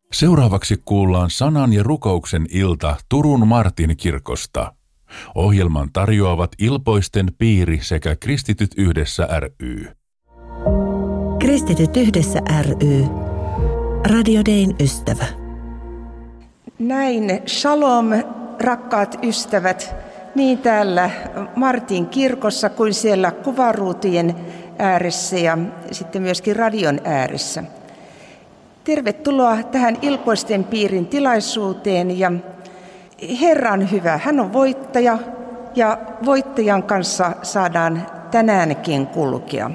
Seuraavaksi kuullaan sanan ja rukouksen ilta Turun Martin kirkosta. Ohjelman tarjoavat Ilpoisten piiri sekä Kristityt yhdessä ry. Kristityt yhdessä ry. Radio Dayn ystävä. Näin, shalom, rakkaat ystävät, niin täällä Martin kirkossa kuin siellä kuvaruutujen ääressä ja sitten myöskin radion ääressä. Tervetuloa tähän Ilpoisten piirin tilaisuuteen ja Herra on hyvä. Hän on voittaja ja voittajan kanssa saadaan tänäänkin kulkea.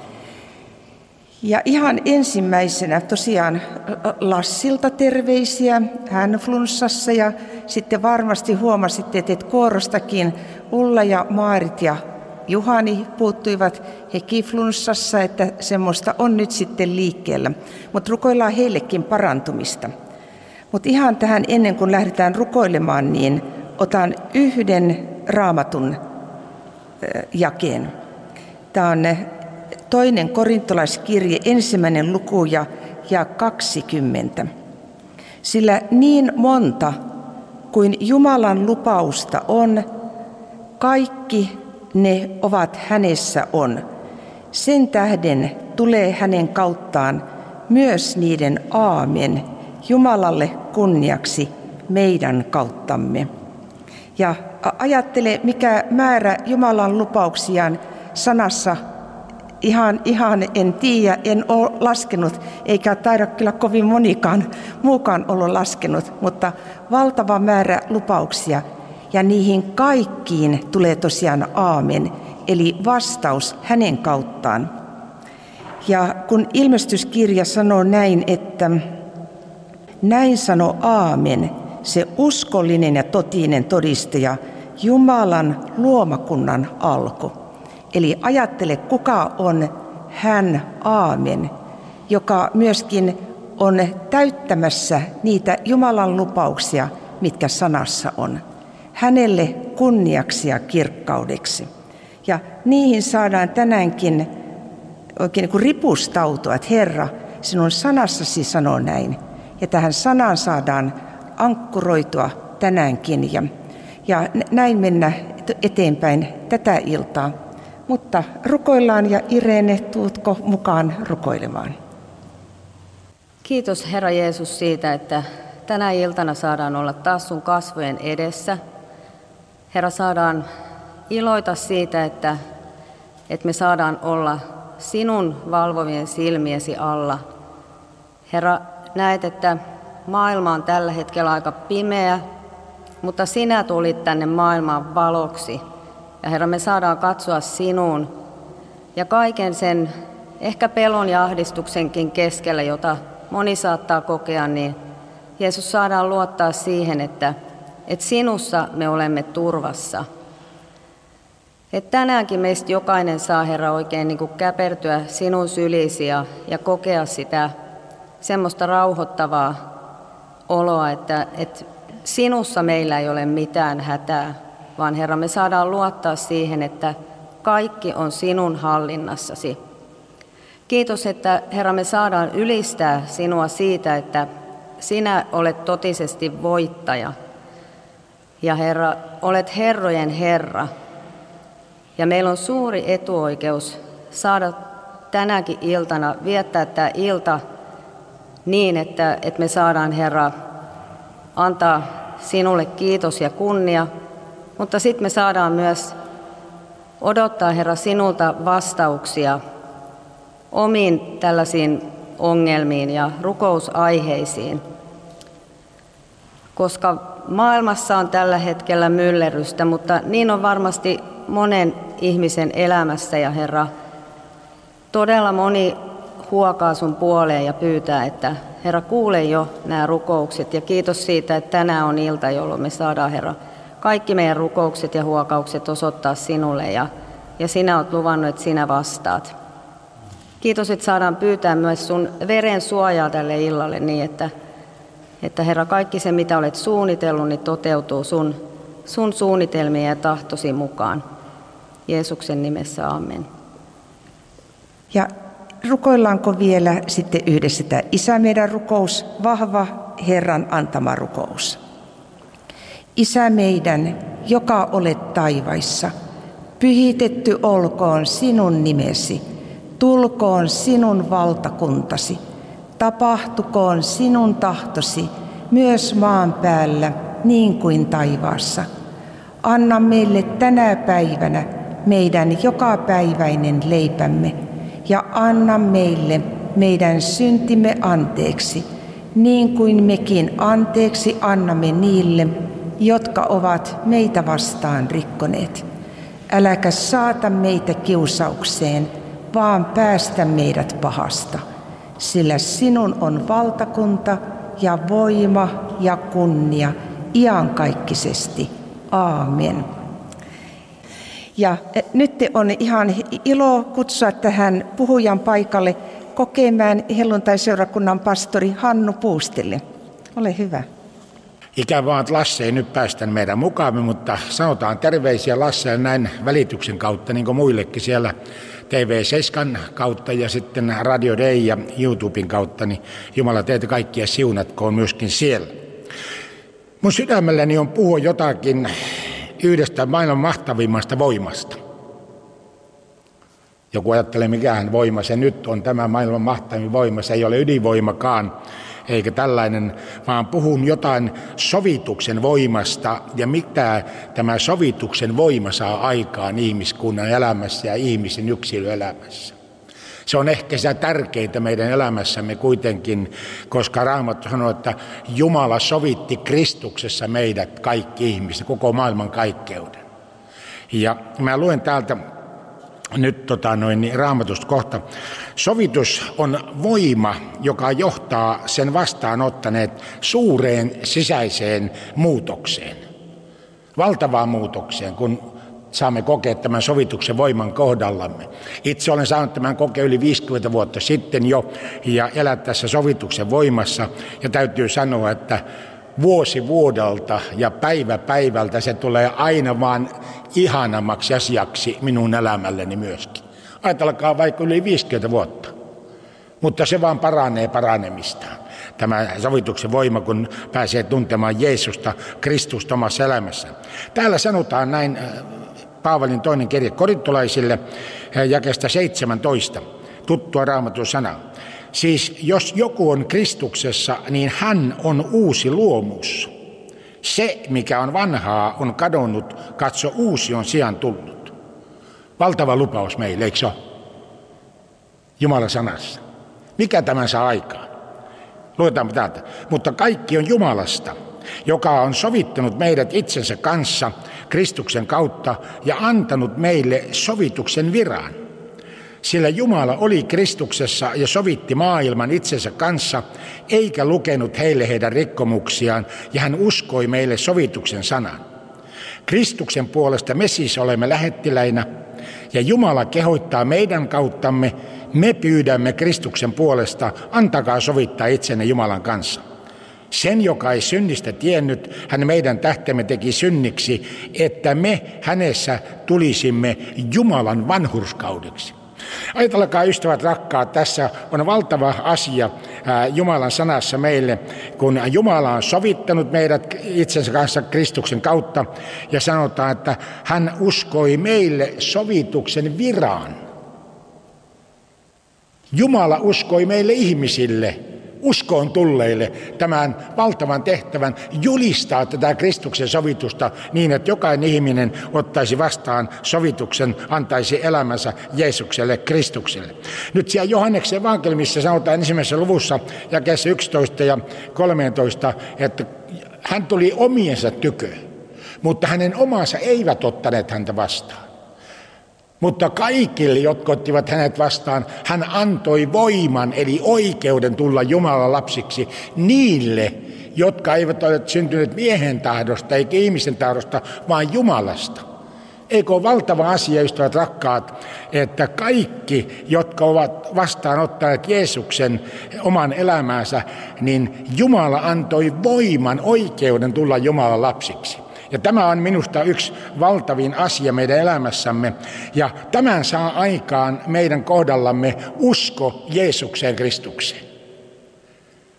Ja ihan ensimmäisenä tosiaan Lassilta terveisiä, hän flunssassa ja sitten varmasti huomasitte, että kuorostakin Ulla ja Maarit ja Juhani puuttuivat hekin flunssassa, että semmoista on nyt sitten liikkeellä. Mutta rukoillaan heillekin parantumista. Mutta ihan tähän ennen kuin lähdetään rukoilemaan, niin otan yhden Raamatun jakeen. Tämä on 2. korintolaiskirje, 1. luku ja 20. Sillä niin monta kuin Jumalan lupausta on, kaikki ne ovat hänessä on. Sen tähden tulee hänen kauttaan myös niiden aamen Jumalalle kunniaksi meidän kauttamme. Ja ajattele, mikä määrä Jumalan lupauksiaan sanassa ihan en tiedä, en ole laskenut, eikä taida kyllä kovin monikaan muukaan ollut laskenut, mutta valtava määrä lupauksia. Ja niihin kaikkiin tulee tosiaan aamen, eli vastaus hänen kauttaan. Ja kun ilmestyskirja sanoo näin, että näin sanoo aamen, se uskollinen ja totinen todistaja, Jumalan luomakunnan alku. Eli ajattele, kuka on hän, aamen, joka myöskin on täyttämässä niitä Jumalan lupauksia, mitkä sanassa on. Hänelle kunniaksi ja kirkkaudeksi. Ja niihin saadaan tänäänkin oikein niin kuin ripustautua, että Herra, sinun sanassasi sanoo näin. Ja tähän sanaan saadaan ankkuroitua tänäänkin ja näin mennä eteenpäin tätä iltaa. Mutta rukoillaan ja Irene, tuutko mukaan rukoilemaan? Kiitos Herra Jeesus siitä, että tänä iltana saadaan olla taas sun kasvojen edessä. Herra, saadaan iloita siitä, että me saadaan olla sinun valvovien silmiesi alla. Herra, näet, että maailma on tällä hetkellä aika pimeä, mutta sinä tulit tänne maailmaan valoksi. Ja Herra, me saadaan katsoa sinuun ja kaiken sen ehkä pelon ja ahdistuksenkin keskellä, jota moni saattaa kokea, niin Jeesus, saadaan luottaa siihen, että sinussa me olemme turvassa. Että tänäänkin meistä jokainen saa, Herra, oikein niin kuin käpertyä sinun syliisi ja kokea sitä semmoista rauhoittavaa oloa, että sinussa meillä ei ole mitään hätää, vaan Herra, me saadaan luottaa siihen, että kaikki on sinun hallinnassasi. Kiitos, että Herra, me saadaan ylistää sinua siitä, että sinä olet totisesti voittaja. Ja Herra, olet herrojen Herra. Ja meillä on suuri etuoikeus saada tänäkin iltana viettää tämä ilta niin, että me saadaan, Herra, antaa sinulle kiitos ja kunnia, mutta sitten me saadaan myös odottaa, Herra, sinulta vastauksia omiin tällaisiin ongelmiin ja rukousaiheisiin, koska maailmassa on tällä hetkellä myllerrystä, mutta niin on varmasti monen ihmisen elämässä ja Herra, todella moni huokaa sun puoleen ja pyytää, että Herra, kuule jo nämä rukoukset ja kiitos siitä, että tänään on ilta, jolloin me saadaan, Herra, kaikki meidän rukoukset ja huokaukset osoittaa sinulle ja sinä olet luvannut, että sinä vastaat. Kiitos, että saadaan pyytää myös sun veren suojaa tälle illalle niin, että Herra, kaikki se, mitä olet suunnitellut, niin toteutuu sun suunnitelmien ja tahtosi mukaan. Jeesuksen nimessä, amen. Ja rukoillaanko vielä sitten yhdessä tämä Isä meidän rukous, vahva, Herran antama rukous. Isä meidän, joka olet taivaissa, pyhitetty olkoon sinun nimesi, tulkoon sinun valtakuntasi, tapahtukoon sinun tahtosi myös maan päällä niin kuin taivaassa. Anna meille tänä päivänä meidän jokapäiväinen leipämme ja anna meille meidän syntimme anteeksi, niin kuin mekin anteeksi annamme niille, jotka ovat meitä vastaan rikkoneet. Äläkä saata meitä kiusaukseen, vaan päästä meidät pahasta, sillä sinun on valtakunta ja voima ja kunnia iankaikkisesti. Aamen. Ja nyt on ihan ilo kutsua tähän puhujan paikalle Kokemäen helluntaiseurakunnan pastori Hannu Puustille. Ole hyvä. Ikävää, että Lasse ei nyt päästä meidän mukaamme, mutta sanotaan terveisiä Lasse näin välityksen kautta, niin kuin muillekin siellä TV7 kautta ja sitten Radio Day ja YouTuben kautta, niin Jumala teitä kaikkia siunatkoon myöskin siellä. Mun sydämelläni on puhua jotakin yhdestä maailman mahtavimmasta voimasta. Joku ajattelee, mikähän voima se nyt on, tämä maailman mahtavin voima, se ei ole ydinvoimakaan, eikä tällainen, vaan puhun jotain sovituksen voimasta ja mitä tämä sovituksen voima saa aikaan ihmiskunnan elämässä ja ihmisen yksilöelämässä. Se on ehkä se tärkeintä meidän elämässämme kuitenkin, koska Raamattu sanoo, että Jumala sovitti Kristuksessa meidät kaikki ihmiset, koko maailman kaikkeuden. Ja mä luen täältä nyt Raamatusta kohta. Sovitus on voima, joka johtaa sen vastaanottaneet suureen sisäiseen muutokseen. Valtavaan muutokseen, kun saamme kokea tämän sovituksen voiman kohdallamme. Itse olen saanut tämän kokea yli 50 vuotta sitten jo ja elää tässä sovituksen voimassa. Ja täytyy sanoa, että vuosi vuodelta ja päivä päivältä se tulee aina vaan ihanammaksi asiaksi minun elämälleni myöskin. Ajatelkaa vaikka yli 50 vuotta, mutta se vaan paranee paranemistaan. Tämä sovituksen voima, kun pääsee tuntemaan Jeesusta, Kristusta omassa elämässä. Täällä sanotaan näin Paavalin toinen kirje korintolaisille jakeesta 17, tuttua Raamatun sanaa. Siis jos joku on Kristuksessa, niin hän on uusi luomus. Se, mikä on vanhaa, on kadonnut, katso uusi on sijaan tullut. Valtava lupaus meille, eikö se ole? Jumalan sanassa. Mikä tämän saa aikaan? Luetaanpa täältä. Mutta kaikki on Jumalasta, joka on sovittanut meidät itsensä kanssa Kristuksen kautta ja antanut meille sovituksen viran. Sillä Jumala oli Kristuksessa ja sovitti maailman itsensä kanssa, eikä lukenut heille heidän rikkomuksiaan, ja hän uskoi meille sovituksen sanan. Kristuksen puolesta me siis olemme lähettiläinä, ja Jumala kehottaa meidän kauttamme, me pyydämme Kristuksen puolesta, antakaa sovittaa itsenne Jumalan kanssa. Sen, joka ei synnistä tiennyt, hän meidän tähtemme teki synniksi, että me hänessä tulisimme Jumalan vanhurskaudeksi. Ajatelkaa, ystävät rakkaat, tässä on valtava asia Jumalan sanassa meille, kun Jumala on sovittanut meidät itsensä kanssa Kristuksen kautta ja sanotaan, että hän uskoi meille sovituksen viraan. Jumala uskoi meille ihmisille, uskoon tulleille tämän valtavan tehtävän julistaa tätä Kristuksen sovitusta niin, että jokainen ihminen ottaisi vastaan sovituksen, antaisi elämänsä Jeesukselle, Kristukselle. Nyt siellä Johanneksen evankeliumissa sanotaan ensimmäisessä luvussa jakeessa 11 ja 13, että hän tuli omiensa tykö, mutta hänen omansa eivät ottaneet häntä vastaan. Mutta kaikille, jotka ottivat hänet vastaan, hän antoi voiman, eli oikeuden tulla Jumalan lapsiksi niille, jotka eivät ole syntyneet miehen tahdosta eikä ihmisen tahdosta, vaan Jumalasta. Eikö ole valtava asia, ystävät rakkaat, että kaikki, jotka ovat vastaanottaneet Jeesuksen oman elämäänsä, niin Jumala antoi voiman, oikeuden tulla Jumalan lapsiksi. Ja tämä on minusta yksi valtavin asia meidän elämässämme. Ja tämän saa aikaan meidän kohdallamme usko Jeesukseen Kristukseen.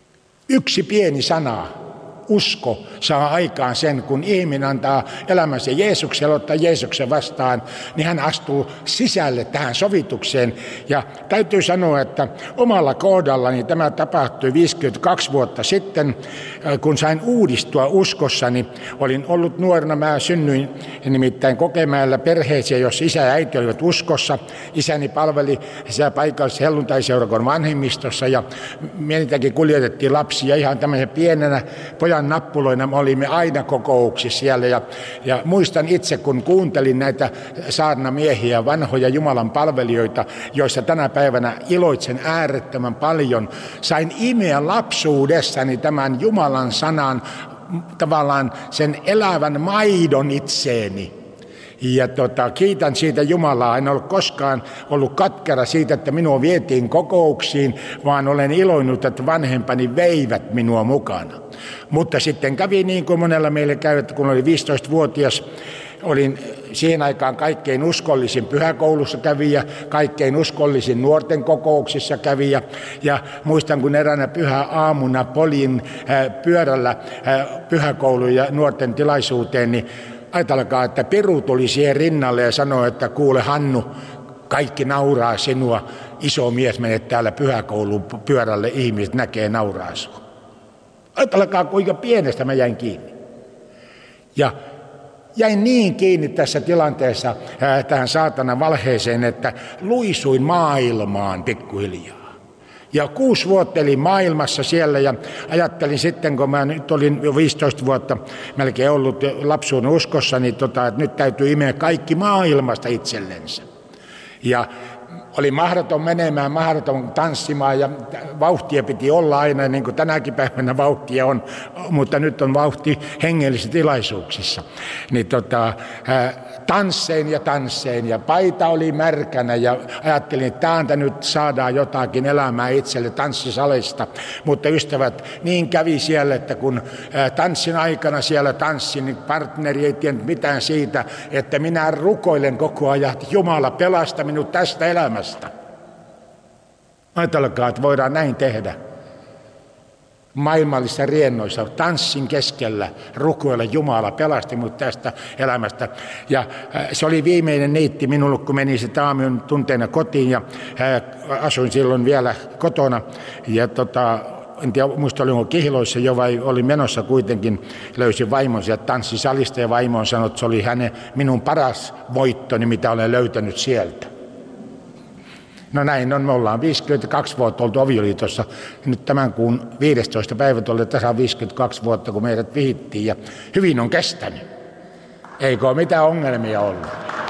Yksi pieni sana, usko, saa aikaan sen, kun ihminen antaa elämänsä Jeesukselle, ottaa Jeesuksen vastaan, niin hän astuu sisälle tähän sovitukseen. Ja täytyy sanoa, että omalla kohdallani tämä tapahtui 52 vuotta sitten, kun sain uudistua uskossani. Olin ollut nuorena, mä synnyin nimittäin Kokemäellä perheeseen, jossa isä ja äiti olivat uskossa. Isäni palveli paikallisessa helluntaiseurakunnan vanhemmistossa ja meiltäkin kuljetettiin lapsia ihan tämmöisen pienenä pojan nappuloina. Me olimme aina kokouksissa siellä ja muistan itse, kun kuuntelin näitä saarnamiehiä, vanhoja Jumalan palvelijoita, joissa tänä päivänä iloitsen äärettömän paljon. Sain imeä lapsuudessani tämän Jumalan sanan, tavallaan sen elävän maidon itseeni. Ja kiitän siitä Jumalaa. En ole koskaan ollut katkera siitä, että minua vietiin kokouksiin, vaan olen iloinut, että vanhempani veivät minua mukana. Mutta sitten kävi niin kuin monella meille käy, että kun olin 15-vuotias, olin siihen aikaan kaikkein uskollisin pyhäkoulussa kävijä, kaikkein uskollisin nuorten kokouksissa kävijä. Ja muistan, kun eräänä pyhäaamuna poljin pyörällä pyhäkoulun ja nuorten tilaisuuteen, niin ajatelkaa, että Piru tuli siihen rinnalle ja sanoi, että kuule Hannu, kaikki nauraa sinua, iso mies menet täällä pyhäkoulun pyörälle, ihmiset näkee nauraa sinua. Ajatelkaa, kuinka pienestä mä jäin kiinni. Ja jäin niin kiinni tässä tilanteessa tähän saatanan valheeseen, että luisuin maailmaan pikkuhiljaa. Ja 6 vuotta elin maailmassa siellä ja ajattelin sitten, kun mä nyt olin jo 15 vuotta melkein ollut lapsuuden uskossa, niin että nyt täytyy imeä kaikki maailmasta itsellensä. Ja oli mahdoton menemään, mahdoton tanssimaan ja vauhtia piti olla aina, niin kuin tänäkin päivänä vauhtia on, mutta nyt on vauhti hengellisissä tilaisuuksissa. Niin tanssein ja paita oli märkänä ja ajattelin, että täältä nyt saadaan jotakin elämää itselle tanssisalista. Mutta ystävät, niin kävi siellä, että kun tanssin aikana siellä tanssin, niin partneri ei tiennyt mitään siitä, että minä rukoilen koko ajan, että Jumala pelasta minut tästä elämästä. Ajatelkaa, että voidaan näin tehdä. Maailmallisissa riennoissa, tanssin keskellä, rukoilla Jumala pelasti minut tästä elämästä. Ja se oli viimeinen niitti minulle, kun meni se aamion tunteena kotiin ja asuin silloin vielä kotona. Ja en tiedä, muista olinko Kihloissa jo vai olin menossa kuitenkin, löysin vaimon sieltä tanssisalista ja vaimo on sanonut, että se oli minun paras voittoni, mitä olen löytänyt sieltä. No näin on, me ollaan 52 vuotta oltu avioliitossa. Nyt tämän kuun 15. päivät oli tasan 52 vuotta, kun meidät vihittiin ja hyvin on kestänyt. Eikö ole mitään ongelmia ollut?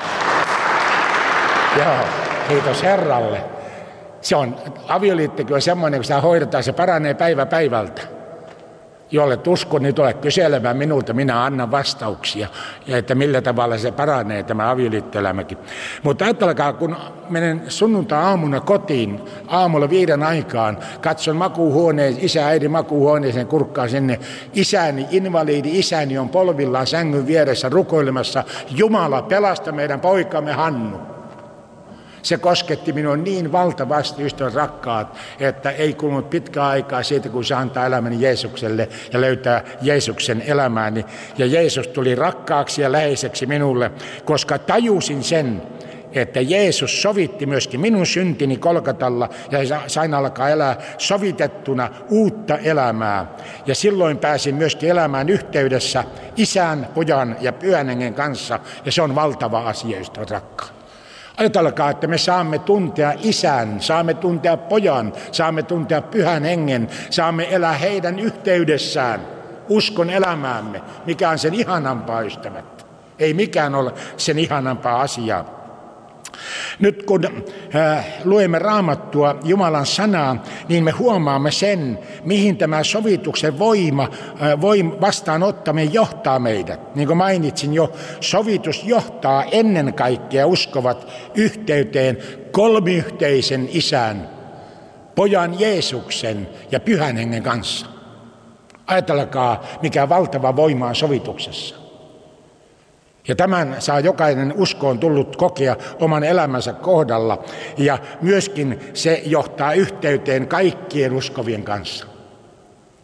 Joo, kiitos Herralle. Avioliittokin on semmoinen, kun sitä hoidetaan, se paranee päivä päivältä. Jolle uskon, niin tule kyselemään minulta, minä annan vastauksia, ja että millä tavalla se paranee tämä avioliittoelämäkin. Mutta ajatelkaa, kun menen sunnuntai-aamuna kotiin, aamulla 5 aikaan, katson makuuhuoneen, isä-äidin makuuhuoneeseen, kurkkaan sinne, invaliidi isäni on polvillaan sängyn vieressä rukoilemassa, Jumala pelasta meidän poikamme Hannu. Se kosketti minua niin valtavasti, ystävät rakkaat, että ei kulunut pitkää aikaa siitä, kun se antaa elämäni Jeesukselle ja löytää Jeesuksen elämääni. Ja Jeesus tuli rakkaaksi ja läheiseksi minulle, koska tajusin sen, että Jeesus sovitti myöskin minun syntini Kolkatalla ja sain alkaa elää sovitettuna uutta elämää. Ja silloin pääsin myöskin elämään yhteydessä Isän, Pojan ja Pyhän Hengen kanssa ja se on valtava asia, ystävät rakkaat. Ajatelkaa, että me saamme tuntea Isän, saamme tuntea Pojan, saamme tuntea Pyhän Hengen, saamme elää heidän yhteydessään, uskon elämäämme, mikä on sen ihanampaa, ystävät. Ei mikään ole sen ihanampaa asiaa. Nyt kun luemme Raamattua, Jumalan sanaa, niin me huomaamme sen, mihin tämä sovituksen voima vastaanottaminen johtaa meidät. Niin kuin mainitsin jo, sovitus johtaa ennen kaikkea uskovat yhteyteen kolmiyhteisen Isän, Pojan Jeesuksen ja Pyhän Hengen kanssa. Ajatelkaa, mikä valtava voima on sovituksessa. Ja tämän saa jokainen uskoon tullut kokea oman elämänsä kohdalla. Ja myöskin se johtaa yhteyteen kaikkien uskovien kanssa.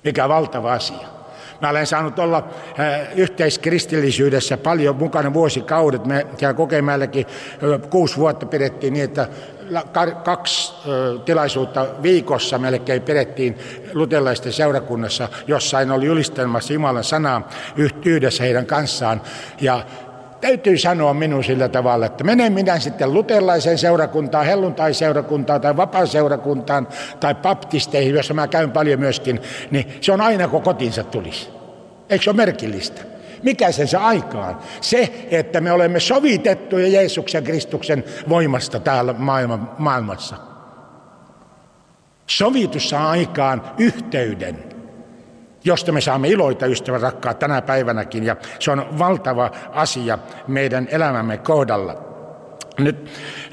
Mikä valtava asia. Mä olen saanut olla yhteiskristillisyydessä paljon mukana vuosikaudet. Me siellä Kokemäelläkin 6 vuotta pidettiin niin, että 2 tilaisuutta viikossa melkein pidettiin luterilaisten seurakunnassa, jossain oli julistelmassa Jumalan sanaa yhdessä heidän kanssaan. Ja täytyy sanoa minun sillä tavalla, että menen minä sitten luterilaiseen seurakuntaan, helluntaiseurakuntaan tai vapaaseurakuntaan tai baptisteihin, jossa mä käyn paljon myöskin, niin se on aina kun kotinsa tulisi. Eikö se ole merkillistä? Mikä sen saa aikaan? Se, että me olemme sovitettuja Jeesuksen Kristuksen voimasta täällä maailmassa. Sovitus saa aikaan yhteyden, josta me saamme iloita, ystävät rakkaat, tänä päivänäkin. Ja se on valtava asia meidän elämämme kohdalla. Nyt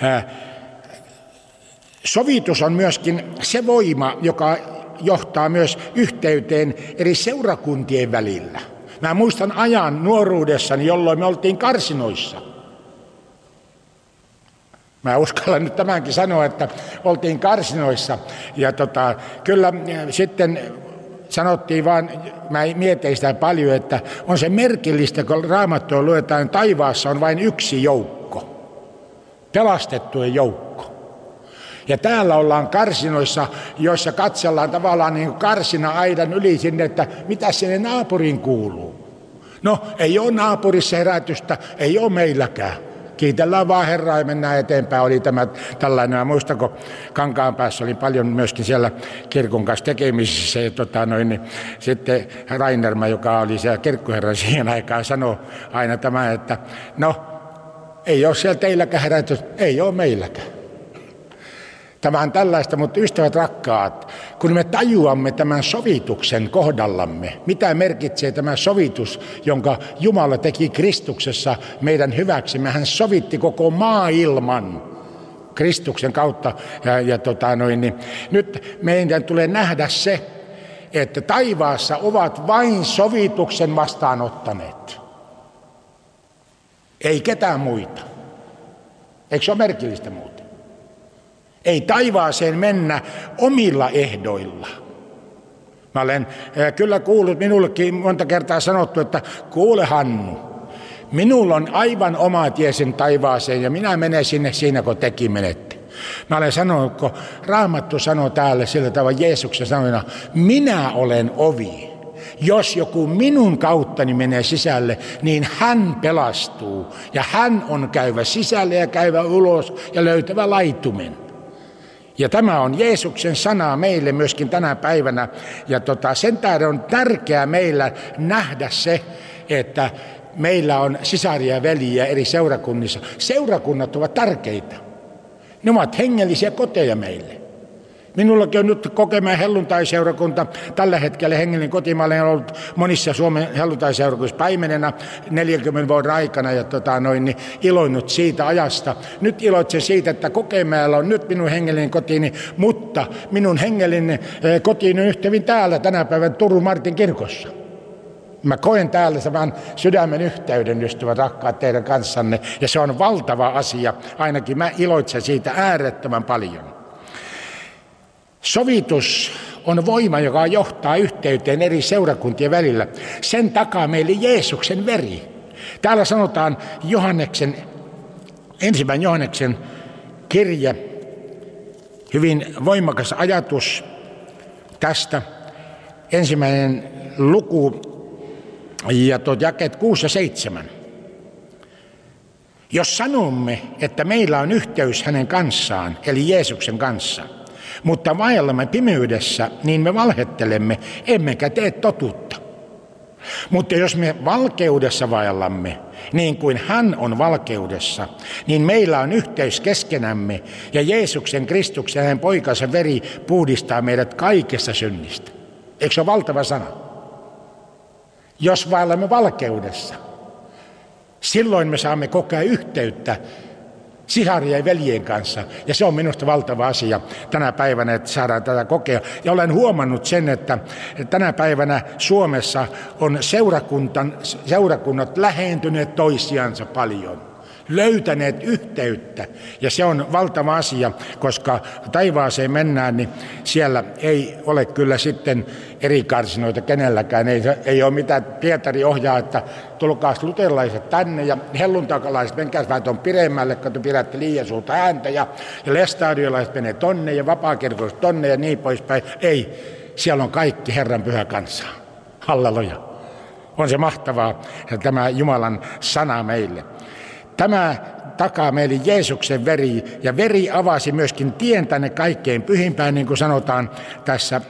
sovitus on myöskin se voima, joka johtaa myös yhteyteen eri seurakuntien välillä. Mä muistan ajan nuoruudessani, jolloin me oltiin karsinoissa. Mä uskallan nyt tämänkin sanoa, että oltiin karsinoissa. Ja kyllä sitten sanottiin vaan, mä mietin sitä paljon, että on se merkillistä, kun Raamattua luetaan, taivaassa on vain yksi joukko. Pelastettujen joukko. Ja täällä ollaan karsinoissa, joissa katsellaan tavallaan niin kuin karsina-aidan yli sinne, että mitä sinne naapuriin kuuluu. No, ei ole naapurissa herätystä, ei ole meilläkään. Kiitellään vaan Herraa ja mennään eteenpäin. Oli tämä tällainen, mä muistan, kun Kankaanpäässä oli paljon myöskin siellä kirkon kanssa tekemisissä. Ja niin, sitten Rainerma, joka oli siellä kirkkoherra siihen aikaan, sanoi aina tämä, että no, ei ole siellä teilläkään herätys, ei ole meilläkään. Tämä on tällaista, mutta ystävät rakkaat, kun me tajuamme tämän sovituksen kohdallamme, mitä merkitsee tämä sovitus, jonka Jumala teki Kristuksessa meidän hyväksemme. Hän sovitti koko maailman Kristuksen kautta. Niin nyt meidän tulee nähdä se, että taivaassa ovat vain sovituksen vastaanottaneet. Ei ketään muita. Eikö se ole merkillistä muuten? Ei taivaaseen mennä omilla ehdoilla. Mä olen kyllä kuullut, minullekin monta kertaa sanottu, että kuule Hannu, minulla on aivan oma tie sen taivaaseen ja minä menen sinne siinä, kun tekin menette. Mä olen sanonut, kun Raamattu sanoo täällä sillä tavalla Jeesuksen sanoina, minä olen ovi. Jos joku minun kauttani menee sisälle, niin hän pelastuu ja hän on käyvä sisälle ja käyvä ulos ja löytävä laitumen. Ja tämä on Jeesuksen sana meille myöskin tänä päivänä. Ja sen tähden on tärkeää meillä nähdä se, että meillä on sisaria ja veljiä eri seurakunnissa. Seurakunnat ovat tärkeitä. Ne ovat hengellisiä koteja meille. Minullakin on nyt Kokemäen helluntaiseurakunta. Tällä hetkellä hengellinen koti. Mä olen ollut monissa Suomen helluntaiseurakunnissa paimenena 40 vuoden aikana ja niin iloinnut siitä ajasta. Nyt iloitsen siitä, että Kokemäellä on nyt minun hengellinen kotini, mutta minun hengellinen kotini on yhtä hyvin täällä tänä päivänä Turun Martin kirkossa. Mä koen täällä tämän sydämen yhteyden, ystävät rakkaat, teidän kanssanne, ja se on valtava asia. Ainakin mä iloitsen siitä äärettömän paljon. Sovitus on voima, joka johtaa yhteyteen eri seurakuntien välillä. Sen takaa meille Jeesuksen veri. Täällä sanotaan ensimmäinen Johanneksen kirje, hyvin voimakas ajatus tästä. Ensimmäinen luku ja jakeet 6 ja 7. Jos sanomme, että meillä on yhteys hänen kanssaan, eli Jeesuksen kanssa, mutta vaellamme pimeydessä, niin me valhettelemme, emmekä tee totuutta. Mutta jos me valkeudessa vaellamme, niin kuin hän on valkeudessa, niin meillä on yhteys keskenämme, ja Jeesuksen Kristuksen hänen poikansa veri puhdistaa meidät kaikesta synnistä. Eikö se ole valtava sana? Jos vaellamme valkeudessa, silloin me saamme kokea yhteyttä sisarien ja veljen kanssa. Ja se on minusta valtava asia tänä päivänä, että saadaan tätä kokea. Ja olen huomannut sen, että tänä päivänä Suomessa on seurakunnat lähentyneet toisiansa paljon. löytäneet yhteyttä. Ja se on valtava asia, koska taivaaseen mennään, niin siellä ei ole kyllä sitten eri karsinoita kenelläkään. Ei ole mitään, Pietari ohjaa, että tulkaas luterilaiset tänne ja helluntakalaiset menkääs vähän tuon pidemmälle, kun te pidätte liian suurta ääntä ja lestadiolaiset menee tonne ja vapaakirkolliset tonne ja niin poispäin. Ei, siellä on kaikki Herran pyhä kansa. Halleluja. On se mahtavaa, tämä Jumalan sana meille. Tämä takaa meille Jeesuksen veri, ja veri avasi myöskin tien tänne kaikkein pyhimpään, niin kuin sanotaan tässä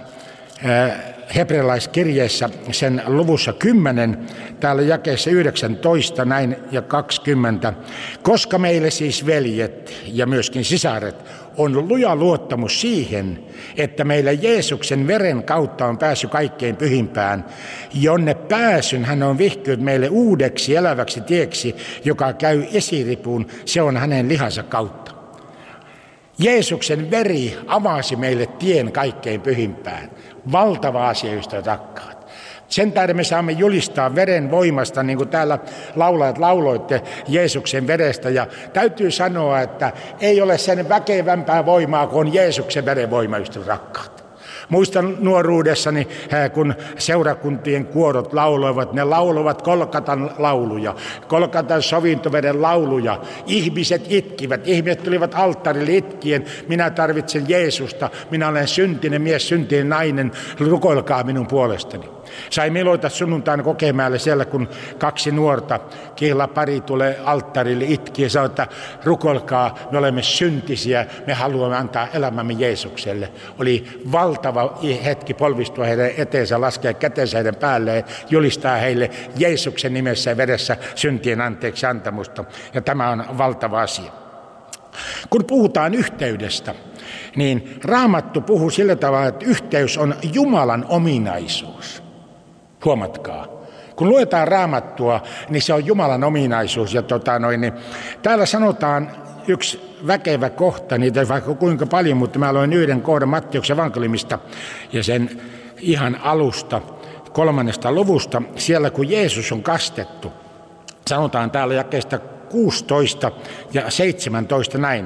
hebrealaiskirjeessä sen luvussa 10, täällä jakeessa 19 näin ja 20. Koska meille siis veljet ja myöskin sisaret on luja luottamus siihen, että meillä Jeesuksen veren kautta on päässyt kaikkein pyhimpään, jonne pääsyn hän on vihkynyt meille uudeksi eläväksi tieksi, joka käy esiripuun, se on hänen lihansa kautta. Jeesuksen veri avasi meille tien kaikkein pyhimpään. Valtava asia, ystävät rakkaat. Sen tähden me saamme julistaa veren voimasta, niin kuin täällä laulajat lauloitte Jeesuksen verestä. Ja täytyy sanoa, että ei ole sen väkevämpää voimaa kuin Jeesuksen veren voima, ystävät rakkaat. Muistan nuoruudessani, kun seurakuntien kuorot lauloivat, ne lauloivat Golgatan lauluja, Golgatan sovintoveden lauluja. Ihmiset itkivät, ihmiset tulivat alttarille itkien, minä tarvitsen Jeesusta, minä olen syntinen mies, syntinen nainen, rukoilkaa minun puolestani. Sain iloita sunnuntaina Kokemäelle siellä, kun 2 nuorta kihlapari tulee alttarille itki ja sanoo, että rukoilkaa, me olemme syntisiä, me haluamme antaa elämämme Jeesukselle. Oli valtava hetki polvistua heidän eteensä, laskea kätensä heidän päälleen, julistaa heille Jeesuksen nimessä ja vedessä syntien anteeksi antamusta. Ja tämä on valtava asia. Kun puhutaan yhteydestä, niin Raamattu puhuu sillä tavalla, että yhteys on Jumalan ominaisuus. Huomatkaa. Kun luetaan Raamattua, niin se on Jumalan ominaisuus. Ja niin täällä sanotaan yksi väkevä kohta, niitä vaikka kuinka paljon, mutta mä luen yhden kohdan Matteuksen evankeliumista ja sen ihan alusta 3. luvusta. Siellä kun Jeesus on kastettu, sanotaan täällä jakeesta 16 ja 17 näin.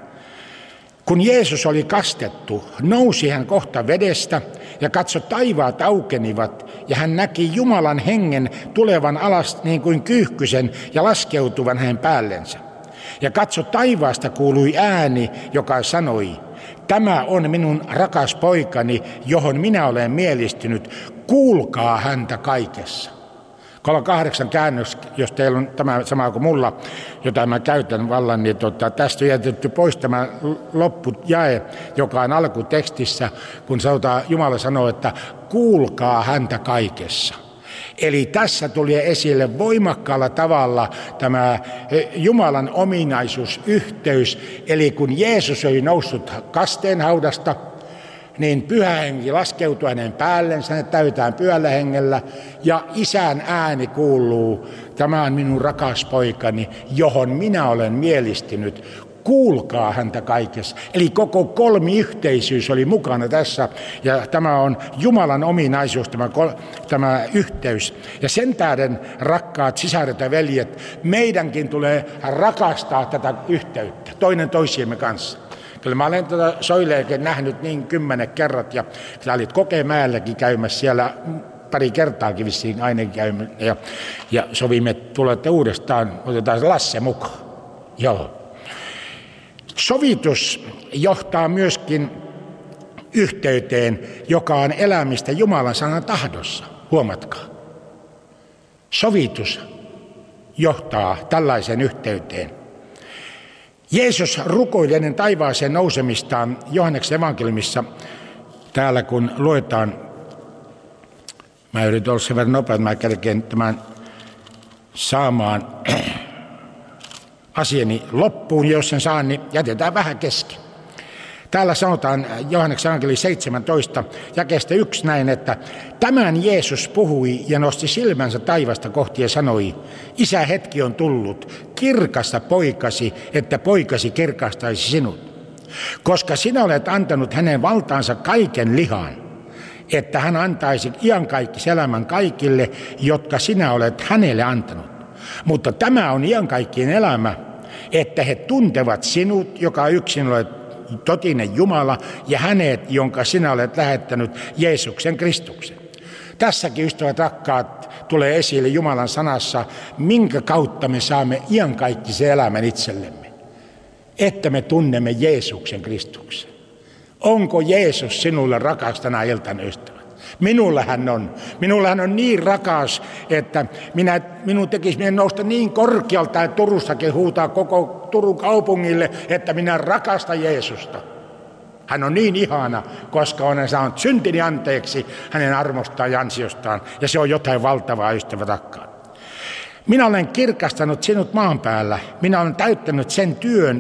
Kun Jeesus oli kastettu, nousi hän kohta vedestä ja katso taivaat aukenivat ja hän näki Jumalan hengen tulevan alas niin kuin kyyhkysen ja laskeutuvan hänen päällensä. Ja katso taivaasta kuului ääni, joka sanoi, tämä on minun rakas poikani, johon minä olen mielistynyt, kuulkaa häntä kaikessa. 8 käännös, jos teillä on tämä sama kuin mulla, jota mä käytän vallan, niin tästä on jätetty pois tämä loppujae, joka on alkutekstissä, kun Jumala sanoo, että kuulkaa häntä kaikessa. Eli tässä tuli esille voimakkaalla tavalla tämä Jumalan ominaisuus, yhteys, eli kun Jeesus oli noussut kasteenhaudasta, niin pyhä henki laskeutui hänen päällensä, ne täytään pyhällä hengellä, ja isän ääni kuuluu, tämä on minun rakas poikani, johon minä olen mielistynyt, kuulkaa häntä kaikessa. Eli koko kolmiyhteisyys oli mukana tässä, ja tämä on Jumalan ominaisuus, tämä yhteys. Ja sen tähden, rakkaat sisaret ja veljet, meidänkin tulee rakastaa tätä yhteyttä toinen toisiemme kanssa. Kyllä mä olen tätä Soileekin nähnyt niin 10 kerrat, ja sä olit Kokemäelläkin käymässä siellä pari kertaakin vissiin ainakin käymässä, ja sovimme, että tulette uudestaan, otetaan Lasse mukaan. Joo. Sovitus johtaa myöskin yhteyteen, joka on elämistä Jumalan sanan tahdossa. Huomatkaa. Sovitus johtaa tällaiseen yhteyteen. Jeesus rukoili ennen taivaaseen nousemistaan Johanneksen evankeliumissa. Täällä kun luetaan, mä yritän olla sen verran nopea, että mä kerkeen tämän saamaan asiani loppuun, jos sen saan, niin jätetään vähän kesken. Täällä sanotaan Johanneksen evankeliumi 17, jakeesta 1 näin, että tämän Jeesus puhui ja nosti silmänsä taivasta kohti ja sanoi, Isä, hetki on tullut, kirkasta poikasi, että poikasi kirkastaisi sinut. Koska sinä olet antanut hänen valtaansa kaiken lihan, että hän antaisi iankaikkisen elämän kaikille, jotka sinä olet hänelle antanut. Mutta tämä on iankaikkinen elämä, että he tuntevat sinut, joka yksin olet totinen Jumala, ja hänet, jonka sinä olet lähettänyt, Jeesuksen Kristuksen. Tässäkin, ystävät rakkaat, tulee esille Jumalan sanassa, minkä kautta me saamme iankaikkisen elämän itsellemme. Että me tunnemme Jeesuksen Kristuksen. Onko Jeesus sinulle rakas tänä iltana, ystävät? Minulla hän on. Minulla hän on niin rakas, että minun tekisi nousta niin korkealta, että Turussakin huutaa koko Turun kaupungille, että minä rakastan Jeesusta. Hän on niin ihana, koska olen saanut syntini anteeksi hänen armostaan ja ansiostaan, ja se on jotain valtavaa, ystävät rakkaat. Minä olen kirkastanut sinut maan päällä. Minä olen täyttänyt sen työn,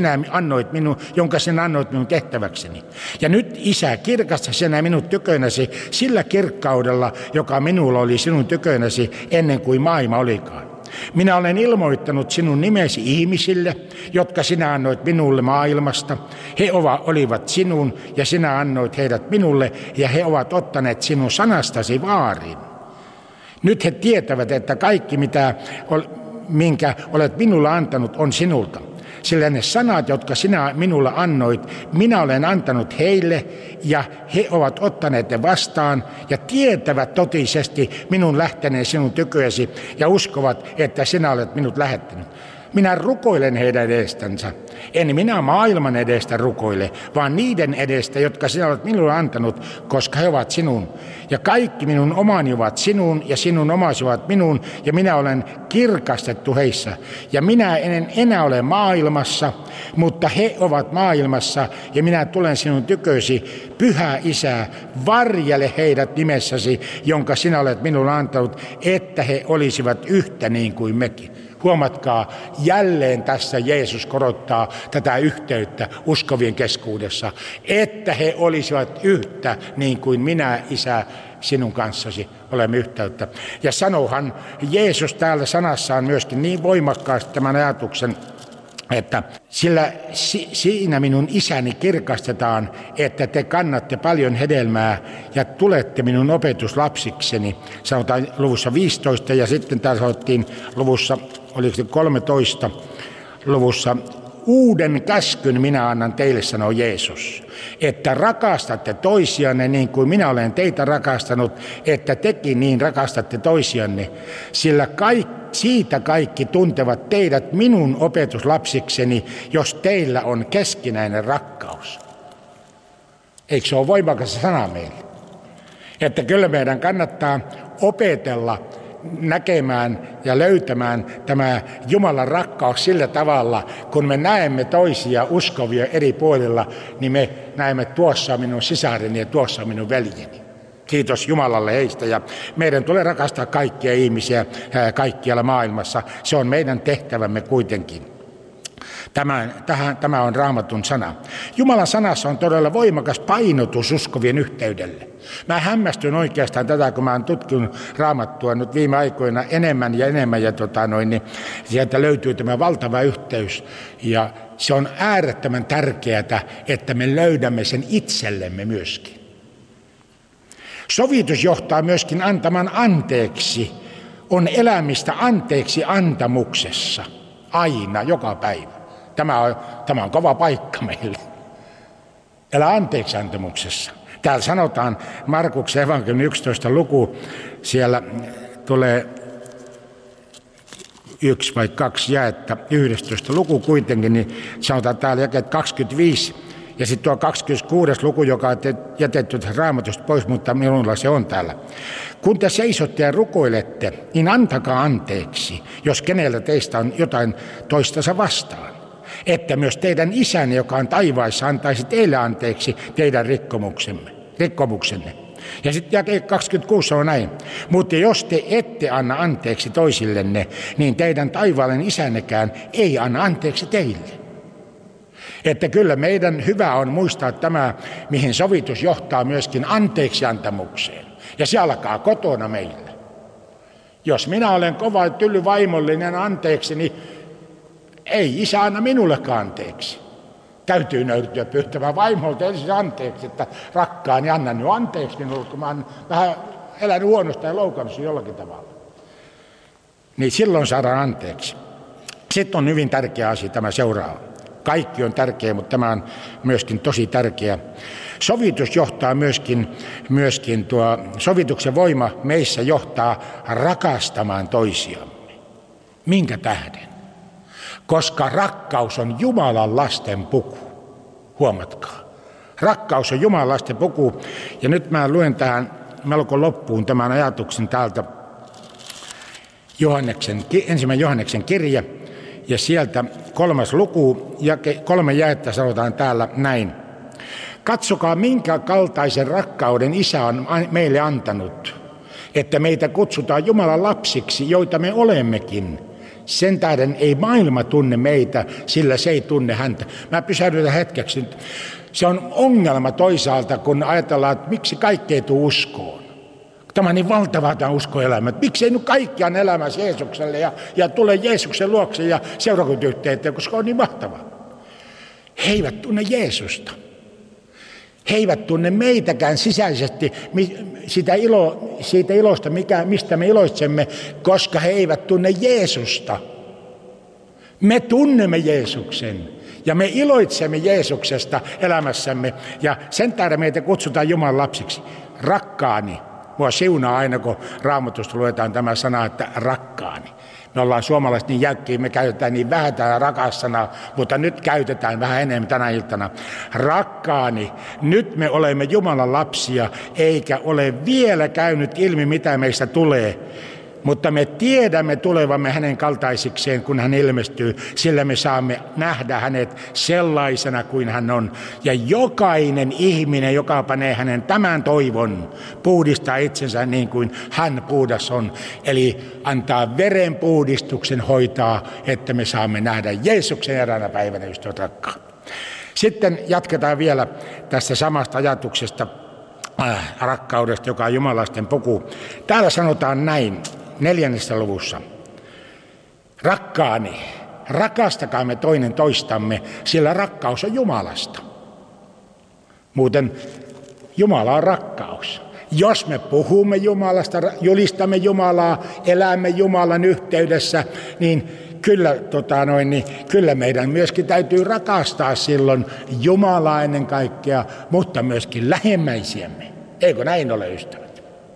jonka sinä annoit minun tehtäväkseni. Ja nyt, Isä, kirkasta sinä minut tykönäsi sillä kirkkaudella, joka minulla oli sinun tykönäsi ennen kuin maailma olikaan. Minä olen ilmoittanut sinun nimesi ihmisille, jotka sinä annoit minulle maailmasta. He olivat sinun, ja sinä annoit heidät minulle, ja he ovat ottaneet sinun sanastasi vaarin. Nyt he tietävät, että kaikki, minkä olet minulle antanut, on sinulta. Sillä ne sanat, jotka sinä minulle annoit, minä olen antanut heille, ja he ovat ottaneet ne vastaan, ja tietävät totisesti minun lähteneen sinun tyköesi, ja uskovat, että sinä olet minut lähettänyt. Minä rukoilen heidän edestänsä. En minä maailman edestä rukoile, vaan niiden edestä, jotka sinä olet minulle antanut, koska he ovat sinun. Ja kaikki minun omani ovat sinun, ja sinun omasi ovat minun, ja minä olen kirkastettu heissä. Ja minä en enää ole maailmassa, mutta he ovat maailmassa, ja minä tulen sinun tykösi. Pyhä Isä, varjele heidät nimessäsi, jonka sinä olet minulle antanut, että he olisivat yhtä niin kuin mekin. Huomatkaa, jälleen tässä Jeesus korottaa tätä yhteyttä uskovien keskuudessa, että he olisivat yhtä niin kuin minä, Isä, sinun kanssasi olemme yhteyttä. Ja sanohan Jeesus täällä sanassaan myöskin niin voimakkaasti tämän ajatuksen, että sillä siinä minun isäni kirkastetaan, että te kannatte paljon hedelmää ja tulette minun opetuslapsikseni. Sanotaan luvussa 15 ja sitten täällä sanottiin luvussa, oliko se 13 luvussa, uuden käskyn minä annan teille, sanoo Jeesus, että rakastatte toisianne niin kuin minä olen teitä rakastanut, että tekin niin rakastatte toisianne, sillä siitä kaikki tuntevat teidät minun opetuslapsikseni, jos teillä on keskinäinen rakkaus. Eikö se ole voimakas sana meille? Että kyllä meidän kannattaa opetella näkemään ja löytämään tämä Jumalan rakkaus sillä tavalla, kun me näemme toisia uskovia eri puolilla, niin me näemme tuossa minun sisareni ja tuossa minun veljeni. Kiitos Jumalalle heistä, ja meidän tulee rakastaa kaikkia ihmisiä kaikkialla maailmassa. Se on meidän tehtävämme kuitenkin. Tämä on Raamatun sana. Jumalan sanassa on todella voimakas painotus uskovien yhteydelle. Mä hämmästyn oikeastaan tätä, kun mä oon tutkinut Raamattua nyt viime aikoina enemmän ja enemmän, ja niin sieltä löytyy tämä valtava yhteys. Ja se on äärettömän tärkeää, että me löydämme sen itsellemme myöskin. Sovitus johtaa myöskin antamaan anteeksi. On elämistä anteeksi antamuksessa. Aina, joka päivä. Tämä on kova paikka meille. Elä anteeksi antamuksessa. Täällä sanotaan Markuksen evankeliumin 11 luku. Siellä tulee 1 vai 2 jaetta, 11 luku kuitenkin, niin sanotaan täällä jakeet 25. Ja sitten tuo 26. luku, joka on jätetty Raamatusta pois, mutta minulla se on täällä. Kun te seisotte ja rukoilette, niin antakaa anteeksi, jos kenellä teistä on jotain toistansa vastaan. Että myös teidän isänne, joka on taivaissa, antaisi teille anteeksi teidän rikkomuksenne. Ja sitten jake 26 on näin. Mutta jos te ette anna anteeksi toisillenne, niin teidän taivaallinen isännekään ei anna anteeksi teille. Että kyllä meidän hyvä on muistaa tämä, mihin sovitus johtaa myöskin anteeksiantamukseen. Ja se alkaa kotona meillä. Jos minä olen kova tylly vaimollinen anteeksi, niin ei isä anna minullekaan anteeksi. Täytyy nöyrtyä pyytämään vaimolta ensin anteeksi, että rakkaani anna nyt anteeksi minulle, kun mä oon vähän elänyt huonosti ja loukannut jollakin tavalla. Niin silloin saadaan anteeksi. Sitten on hyvin tärkeä asia tämä seuraava. Kaikki on tärkeä, mutta tämä on myöskin tosi tärkeä. Sovitus johtaa myöskin sovituksen voima meissä johtaa rakastamaan toisiamme. Minkä tähden? Koska rakkaus on Jumalan lasten puku. Huomatkaa. Rakkaus on Jumalan lasten puku. Ja nyt mä luen tähän melko loppuun tämän ajatuksen täältä ensimmäinen Johanneksen kirja. Ja sieltä 3. luku ja 3 jaetta sanotaan täällä näin. Katsokaa, minkä kaltaisen rakkauden Isä on meille antanut, että meitä kutsutaan Jumalan lapsiksi, joita me olemmekin. Sen tähden ei maailma tunne meitä, sillä se ei tunne häntä. Mä pysähdyn hetkeksi nyt. Se on ongelma toisaalta, kun ajatellaan, että miksi kaikki ei tule uskoon. Tämä on niin valtavaa tämä uskoelämä. Miksi ei nyt kaikkiaan elämässä Jeesukselle ja tule Jeesuksen luokse ja seurakuntayhteyteen, koska on niin mahtavaa. He eivät tunne Jeesusta. He eivät tunne meitäkään sisäisesti siitä ilosta, mistä me iloitsemme, koska he eivät tunne Jeesusta. Me tunnemme Jeesuksen ja me iloitsemme Jeesuksesta elämässämme ja sen tähden meitä kutsutaan Jumalan lapsiksi. Rakkaani. Mua siunaa aina, kun Raamatusta luetaan tämä sana, että rakkaani. Me ollaan suomalaiset niin jäykkiä, me käytetään niin vähän tämä rakas sanaa, mutta nyt käytetään vähän enemmän tänä iltana. Rakkaani, nyt me olemme Jumalan lapsia, eikä ole vielä käynyt ilmi, mitä meistä tulee. Mutta me tiedämme tulevamme hänen kaltaisikseen, kun hän ilmestyy, sillä me saamme nähdä hänet sellaisena kuin hän on. Ja jokainen ihminen, joka panee hänen tämän toivon, puhdistaa itsensä niin kuin hän puhdas on. Eli antaa verenpuhdistuksen hoitaa, että me saamme nähdä Jeesuksen eräänä päivänä, ystävät rakkaat. Sitten jatketaan vielä tästä samasta ajatuksesta rakkaudesta, joka on jumalaisten puku. Täällä sanotaan näin. 4. luvussa. Rakkaani, rakastakaamme toinen toistamme, sillä rakkaus on Jumalasta. Muuten Jumala on rakkaus. Jos me puhumme Jumalasta, julistamme Jumalaa, elämme Jumalan yhteydessä, niin kyllä meidän myöskin täytyy rakastaa silloin Jumalaa ennen kaikkea, mutta myöskin lähemmäisiämme. Eikö näin ole, ystävät?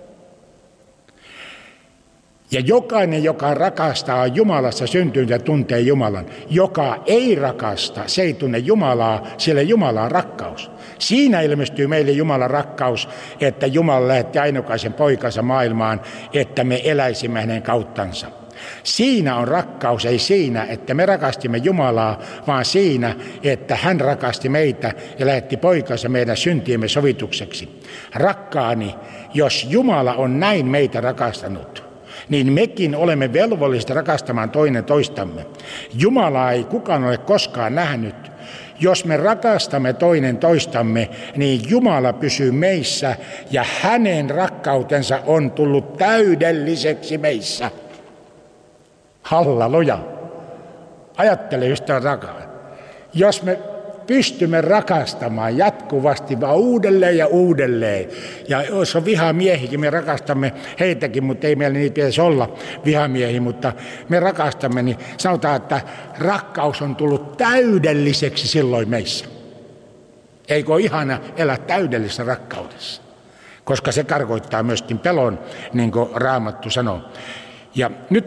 Ja jokainen, joka rakastaa, on Jumalassa syntynyt ja tuntee Jumalan. Joka ei rakasta, se ei tunne Jumalaa, sillä Jumala on rakkaus. Siinä ilmestyy meille Jumalan rakkaus, että Jumala lähetti ainokaisen poikansa maailmaan, että me eläisimme hänen kauttansa. Siinä on rakkaus, ei siinä, että me rakastimme Jumalaa, vaan siinä, että hän rakasti meitä ja lähetti poikansa meidän syntiemme sovitukseksi. Rakkaani, jos Jumala on näin meitä rakastanut, niin mekin olemme velvolliset rakastamaan toinen toistamme. Jumalaa ei kukaan ole koskaan nähnyt. Jos me rakastamme toinen toistamme, niin Jumala pysyy meissä ja hänen rakkautensa on tullut täydelliseksi meissä. Halleluja! Ajattele, ystävät rakkaat. Jos me pystymme rakastamaan jatkuvasti vaan uudelleen ja uudelleen. Ja jos on vihamiehikin, me rakastamme heitäkin, mutta ei meillä niitä pitäisi olla vihamiehiä, mutta me rakastamme, niin sanotaan, että rakkaus on tullut täydelliseksi silloin meissä. Eikö ole ihana elää täydellisessä rakkaudessa? Koska se tarkoittaa myöskin pelon, niin kuin Raamattu sanoo. Ja nyt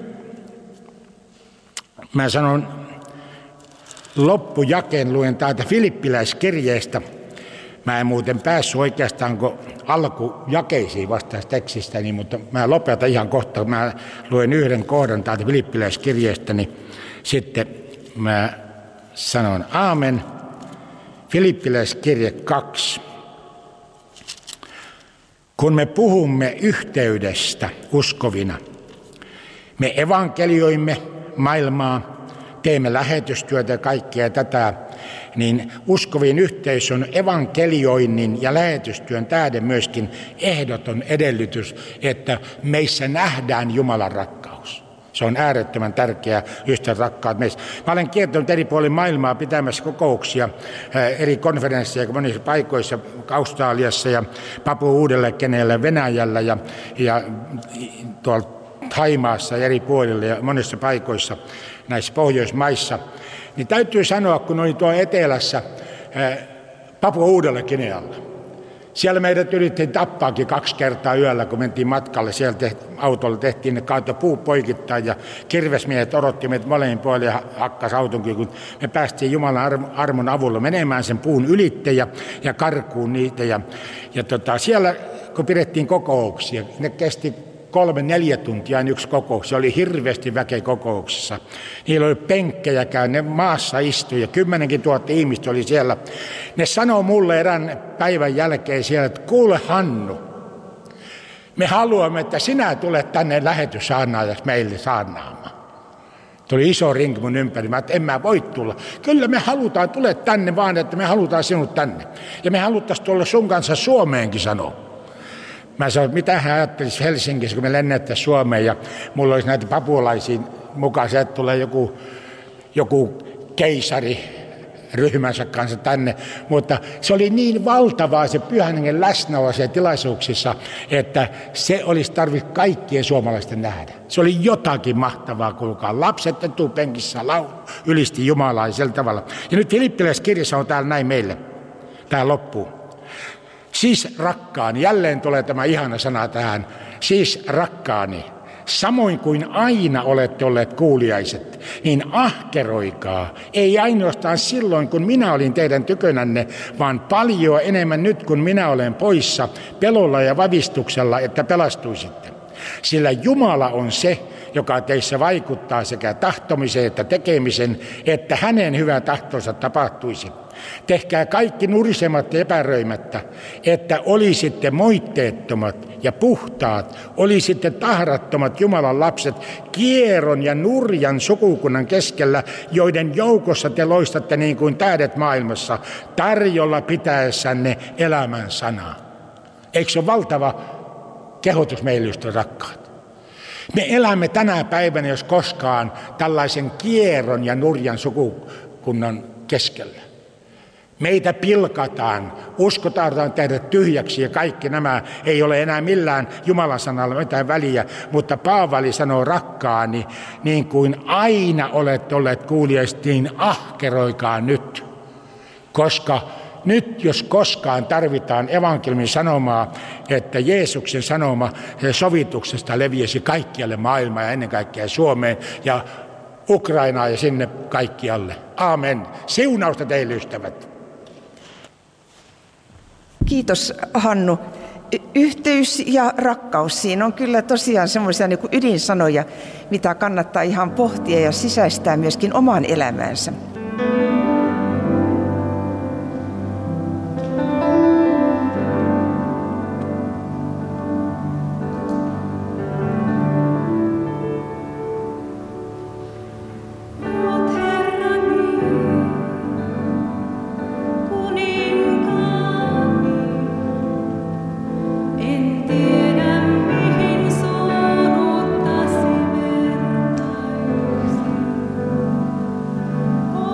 mä sanon, loppujakeen luen täältä Filippiläiskirjeestä. Mä en muuten päässyt oikeastaan alkujakeisiin vastaustekstistäni, mutta mä lopetan ihan kohta. Mä luen yhden kohdan täältä Filippiläiskirjeestä, niin sitten mä sanon aamen. Filippiläiskirje 2. Kun me puhumme yhteydestä uskovina, me evankelioimme maailmaa, teemme lähetystyötä ja kaikkea tätä, niin uskovien yhteys on evankelioinnin ja lähetystyön tähden myöskin ehdoton edellytys, että meissä nähdään Jumalan rakkaus. Se on äärettömän tärkeää, ystävät rakkaat meissä. Mä olen kiertänyt eri puolilla maailmaa pitämässä kokouksia, eri konferensseja monissa paikoissa, Australiassa ja Papua Uudella-Guinealla, Venäjällä ja tuolla Thaimaassa eri puolilla ja monissa paikoissa näissä Pohjoismaissa, niin täytyy sanoa, kun olin tuolla etelässä Papua Uudella-Ginealla. Siellä meidät yritettiin tappaakin 2 kertaa yöllä, kun mentiin matkalle. Siellä autolla tehtiin ne kautta puu poikittain ja kirvesmiehet odotti meitä molemmin puolin ja hakkas autonkin, kun me päästiin Jumalan armon avulla menemään sen puun ylitte ja karkuun niitä. Siellä kun pidettiin kokouksia, ne kesti 3-4 tuntia yksi kokous. Se oli hirveästi väkeä kokouksessa. Niillä oli penkkejäkään, ne maassa istui ja 10 000 ihmistä oli siellä. Ne sanoi mulle erään päivän jälkeen siellä, että kuule Hannu, me haluamme, että sinä tulet tänne lähetyssaarnaajaksi meille saarnaamaan. Tuli iso rinki mun ympäri. Mä en mä voi tulla. Kyllä me halutaan, tule tänne vaan, että me halutaan sinut tänne. Ja me haluttaisiin tulla sun kanssa Suomeenkin sanoa. Mä sanoin, mitä hän ajattelisi Helsingissä, kun me lennättäisiin Suomeen ja mulla olisi näitä papualaisia mukaan, että tulee joku keisari ryhmänsä kanssa tänne. Mutta se oli niin valtavaa se Pyhän Hengen läsnäolo siellä tilaisuuksissa, että se olisi tarvittu kaikkien suomalaisten nähdä. Se oli jotakin mahtavaa, kuulkaa. Lapset etupenkissä ylisti Jumalaa sillä tavalla. Ja nyt Filippiläiskirjassa on täällä näin meille. Tää loppuu. Siis rakkaani, jälleen tulee tämä ihana sana tähän, siis rakkaani, samoin kuin aina olette olleet kuuliaiset, niin ahkeroikaa, ei ainoastaan silloin, kun minä olin teidän tykönänne, vaan paljon enemmän nyt, kun minä olen poissa, pelolla ja vavistuksella, että pelastuisitte. Sillä Jumala on se, joka teissä vaikuttaa sekä tahtomiseen että tekemisen, että hänen hyvä tahtonsa tapahtuisi. Tehkää kaikki nurisemat ja epäröimättä, että olisitte moitteettomat ja puhtaat, olisitte tahrattomat Jumalan lapset kieron ja nurjan sukukunnan keskellä, joiden joukossa te loistatte niin kuin tähdet maailmassa, tarjolla pitäessänne elämän sanaa. Eikö se ole valtava kehotus meille, ystävät rakkaat? Me elämme tänä päivänä, jos koskaan, tällaisen kieron ja nurjan sukukunnan keskellä. Meitä pilkataan, uskotaan tehdä tyhjäksi ja kaikki nämä ei ole enää millään Jumalan sanalla mitään väliä, mutta Paavali sanoo rakkaani, niin kuin aina olette olleet kuulijaiset, niin ahkeroikaa nyt, koska nyt jos koskaan tarvitaan evankeliumin sanomaa, että Jeesuksen sanoma sovituksesta leviäisi kaikkialle maailmaan ja ennen kaikkea Suomeen ja Ukrainaan ja sinne kaikkialle. Aamen. Siunausta teille, ystävät. Kiitos Hannu. Yhteys ja rakkaus, siinä on kyllä tosiaan semmoisia niin kuin ydinsanoja, mitä kannattaa ihan pohtia ja sisäistää myöskin omaan elämäänsä. Oh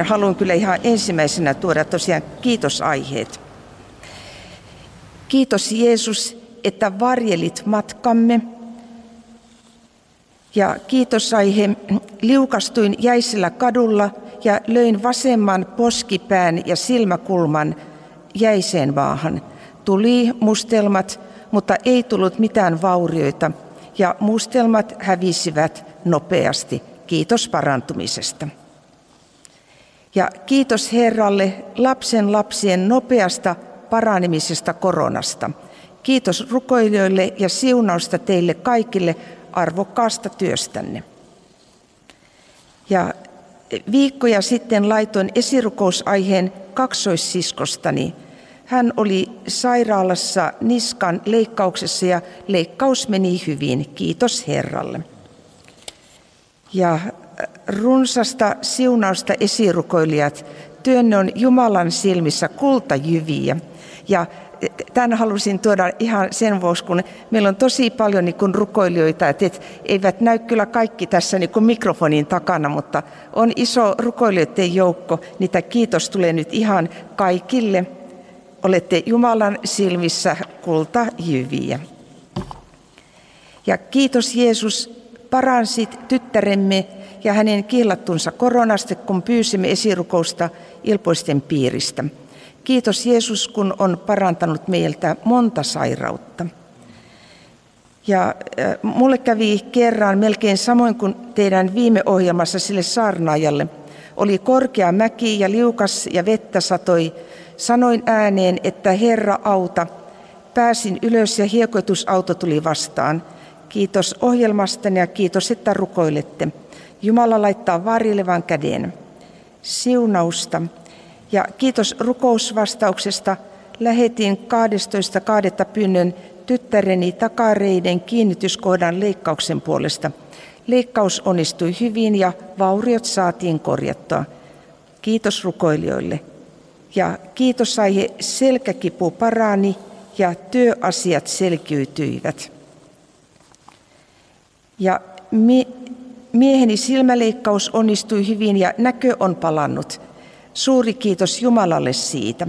haluan kyllä ihan ensimmäisenä tuoda tosiaan kiitosaiheet. Kiitos Jeesus, että varjelit matkamme. Ja kiitosaihe, liukastuin jäisellä kadulla ja löin vasemman poskipään ja silmäkulman jäiseen maahan. Tuli mustelmat, mutta ei tullut mitään vaurioita ja mustelmat hävisivät nopeasti. Kiitos parantumisesta. Ja kiitos Herralle lapsen lapsien nopeasta paranemisesta koronasta. Kiitos rukoilijoille ja siunausta teille kaikille arvokkaasta työstänne. Ja viikkoja sitten laitoin esirukousaiheen kaksoissiskostani. Hän oli sairaalassa niskan leikkauksessa ja leikkaus meni hyvin. Kiitos Herralle. Ja runsasta siunausta esirukoilijat. Työnne on Jumalan silmissä kultajyviä. Ja tämän halusin tuoda ihan sen vuoksi, kun meillä on tosi paljon niin rukoilijoita, että eivät näy kyllä kaikki tässä niin mikrofonin takana, mutta on iso rukoilijoiden joukko. Niitä kiitos tulee nyt ihan kaikille. Olette Jumalan silmissä kultajyviä. Ja kiitos Jeesus, paransit tyttäremme ja hänen kiillattunsa koronasta, kun pyysimme esirukousta ilpoisten piiristä. Kiitos Jeesus, kun on parantanut meiltä monta sairautta. Ja mulle kävi kerran melkein samoin kuin teidän viime ohjelmassa sille saarnaajalle. Oli korkea mäki ja liukas ja vettä satoi. Sanoin ääneen, että Herra auta. Pääsin ylös ja hiekoitusauto tuli vastaan. Kiitos ohjelmastani ja kiitos, että rukoilette. Jumala laittaa varjelevan käden. Siunausta. Ja kiitos rukousvastauksesta. Lähetin 12.2. pyynnön tyttäreni takareiden kiinnityskohdan leikkauksen puolesta. Leikkaus onnistui hyvin ja vauriot saatiin korjattua. Kiitos rukoilijoille. Ja kiitosaihe selkäkipu parani ja työasiat selkiytyivät. Ja mieheni silmäleikkaus onnistui hyvin ja näkö on palannut. Suuri kiitos Jumalalle siitä.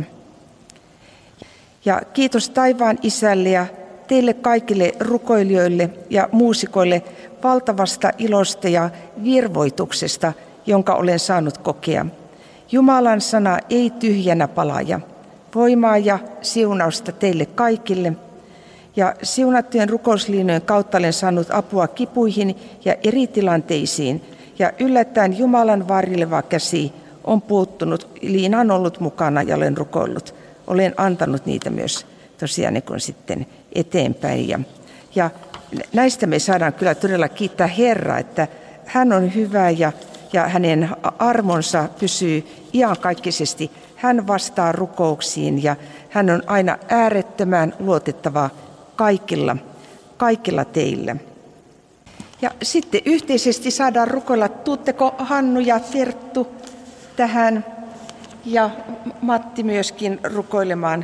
Ja kiitos taivaan Isälle ja teille kaikille rukoilijoille ja muusikoille valtavasta ilosta ja virvoituksesta, jonka olen saanut kokea. Jumalan sana ei tyhjänä palaja. Voimaa ja siunausta teille kaikille. Ja siunattujen rukousliinojen kautta olen saanut apua kipuihin ja eri tilanteisiin. Ja yllättäen Jumalan varjeleva käsi on puuttunut. Liina on ollut mukana ja olen rukoillut. Olen antanut niitä myös tosiaan niin kuin sitten eteenpäin. Ja näistä me saadaan kyllä todella kiittää Herraa, että hän on hyvä ja hänen armonsa pysyy iankaikkisesti. Hän vastaa rukouksiin ja hän on aina äärettömän luotettava kaikilla teillä. Ja sitten yhteisesti saadaan rukoilla. Tuutteko Hannu ja Terttu tähän ja Matti myöskin rukoilemaan?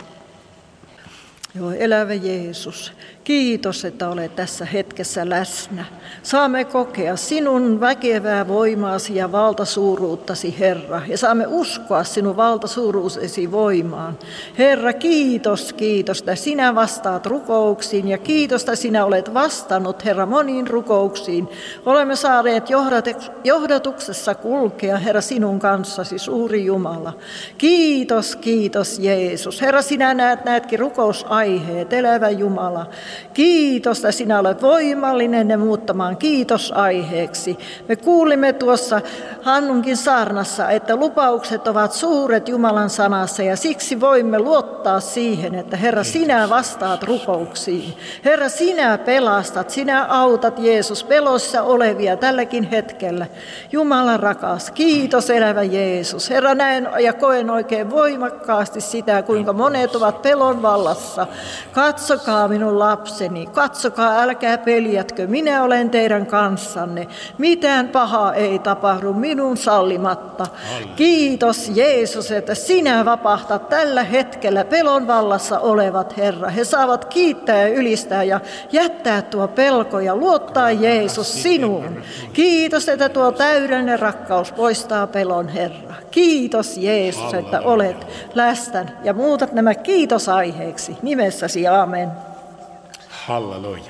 Joo, elävä Jeesus, kiitos, että olet tässä hetkessä läsnä. Saamme kokea sinun väkevää voimaasi ja valtasuuruuttasi, Herra, ja saamme uskoa sinun valtasuuruutesi voimaan. Herra, kiitos, että sinä vastaat rukouksiin ja kiitos, että sinä olet vastannut, Herra, moniin rukouksiin. Olemme saaneet johdatuksessa kulkea, Herra, sinun kanssasi, suuri Jumala. Kiitos, Jeesus. Herra, sinä näetkin rukousaiheet, elävä Jumala. Kiitos, että sinä olet voimallinen ja muuttamaan kiitosaiheeksi. Me kuulimme tuossa Hannunkin saarnassa, että lupaukset ovat suuret Jumalan sanassa ja siksi voimme luottaa siihen, että Herra, sinä vastaat rukouksiin. Herra, sinä pelastat, sinä autat Jeesus pelossa olevia tälläkin hetkellä. Jumala rakas, kiitos elävä Jeesus. Herra, näen ja koen oikein voimakkaasti sitä, kuinka monet ovat pelon vallassa. Katsokaa minun lapsi. lapseni, katsokaa, älkää peljätkö, minä olen teidän kanssanne. Mitään pahaa ei tapahdu minun sallimatta. Kiitos Jeesus, että sinä vapahtat tällä hetkellä pelon vallassa olevat, Herra. He saavat kiittää ja ylistää ja jättää tuo pelko ja luottaa Jeesus sinuun. Kiitos, että tuo täydellinen rakkaus poistaa pelon, Herra. Kiitos Jeesus, että olet läsnä ja muutat nämä kiitosaiheeksi nimessäsi. Aamen. Halleluja.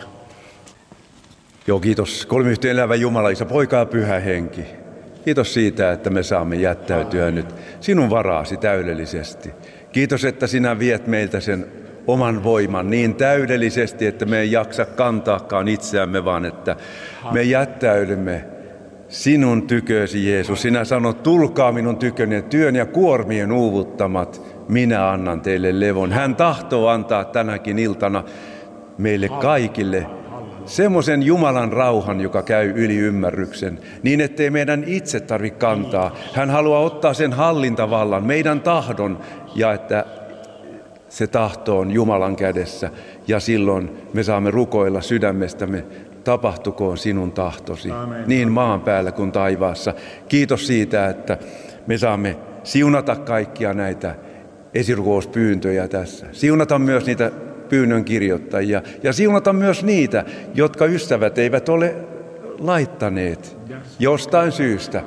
Joo, kiitos kolmiyhteen elävä Jumala, Isä, Poika ja Pyhä Henki. Kiitos siitä, että me saamme jättäytyä nyt sinun varaasi täydellisesti. Kiitos, että sinä viet meiltä sen oman voiman niin täydellisesti, että me ei jaksa kantaakaan itseämme, vaan että me jättäydymme sinun tykösi, Jeesus. Sinä sanot, tulkaa minun tyköni, työn ja kuormien uuvuttamat, minä annan teille levon. Hän tahtoo antaa tänäkin iltana meille kaikille semmoisen Jumalan rauhan, joka käy yli ymmärryksen, niin ettei meidän itse tarvitse kantaa. Hän haluaa ottaa sen hallintavallan, meidän tahdon, ja että se tahto on Jumalan kädessä. Ja silloin me saamme rukoilla sydämestämme, tapahtukoon sinun tahtosi, niin maan päällä kuin taivaassa. Kiitos siitä, että me saamme siunata kaikkia näitä esirukouspyyntöjä tässä. Siunata myös niitä pyynnön kirjoittajia ja siunata myös niitä, jotka ystävät eivät ole laittaneet jostain syystä